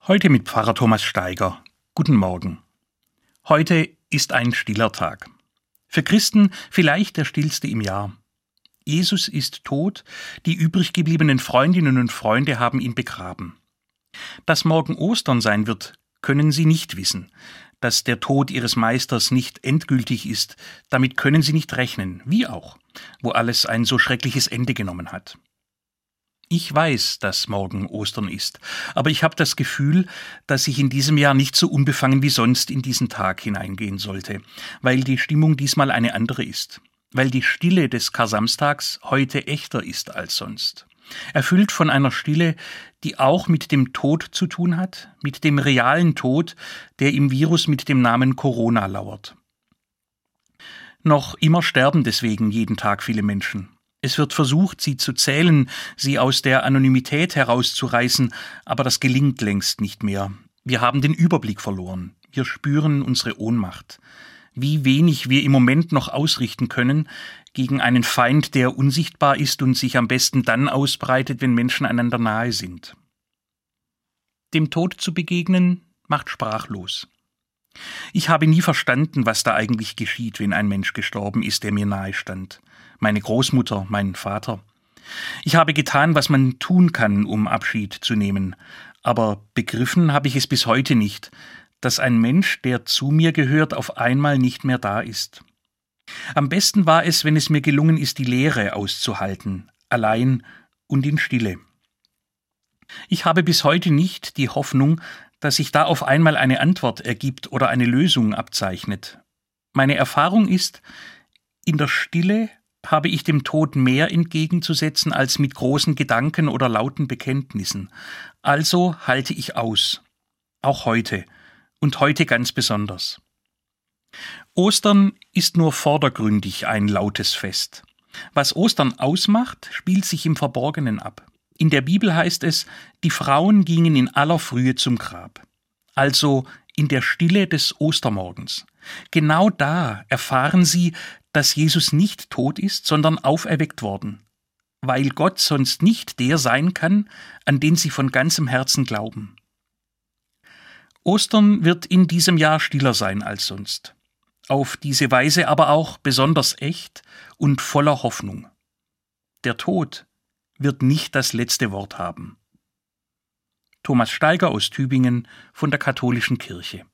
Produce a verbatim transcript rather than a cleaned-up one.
Heute mit Pfarrer Thomas Steiger. Guten Morgen. Heute ist ein stiller Tag. Für Christen vielleicht der stillste im Jahr. Jesus ist tot, die übrig gebliebenen Freundinnen und Freunde haben ihn begraben. Dass morgen Ostern sein wird, können sie nicht wissen. Dass der Tod ihres Meisters nicht endgültig ist, damit können sie nicht rechnen, wie auch, wo alles ein so schreckliches Ende genommen hat. Ich weiß, dass morgen Ostern ist, aber ich habe das Gefühl, dass ich in diesem Jahr nicht so unbefangen wie sonst in diesen Tag hineingehen sollte, weil die Stimmung diesmal eine andere ist, weil die Stille des Kar-Samstags heute echter ist als sonst. Erfüllt von einer Stille, die auch mit dem Tod zu tun hat, mit dem realen Tod, der im Virus mit dem Namen Corona lauert. Noch immer sterben deswegen jeden Tag viele Menschen. Es wird versucht, sie zu zählen, sie aus der Anonymität herauszureißen, aber das gelingt längst nicht mehr. Wir haben den Überblick verloren. Wir spüren unsere Ohnmacht. Wie wenig wir im Moment noch ausrichten können gegen einen Feind, der unsichtbar ist und sich am besten dann ausbreitet, wenn Menschen einander nahe sind. Dem Tod zu begegnen, macht sprachlos. Ich habe nie verstanden, was da eigentlich geschieht, wenn ein Mensch gestorben ist, der mir nahe stand. Meine Großmutter, mein Vater. Ich habe getan, was man tun kann, um Abschied zu nehmen. Aber begriffen habe ich es bis heute nicht, dass ein Mensch, der zu mir gehört, auf einmal nicht mehr da ist. Am besten war es, wenn es mir gelungen ist, die Leere auszuhalten, allein und in Stille. Ich habe bis heute nicht die Hoffnung, dass sich da auf einmal eine Antwort ergibt oder eine Lösung abzeichnet. Meine Erfahrung ist, in der Stille habe ich dem Tod mehr entgegenzusetzen als mit großen Gedanken oder lauten Bekenntnissen. Also halte ich aus, auch heute und heute ganz besonders. Ostern ist nur vordergründig ein lautes Fest. Was Ostern ausmacht, spielt sich im Verborgenen ab. In der Bibel heißt es, die Frauen gingen in aller Frühe zum Grab. Also in der Stille des Ostermorgens. Genau da erfahren sie, dass Jesus nicht tot ist, sondern auferweckt worden. Weil Gott sonst nicht der sein kann, an den sie von ganzem Herzen glauben. Ostern wird in diesem Jahr stiller sein als sonst. Auf diese Weise aber auch besonders echt und voller Hoffnung. Der Tod wird nicht das letzte Wort haben. Thomas Steiger aus Tübingen von der Katholischen Kirche.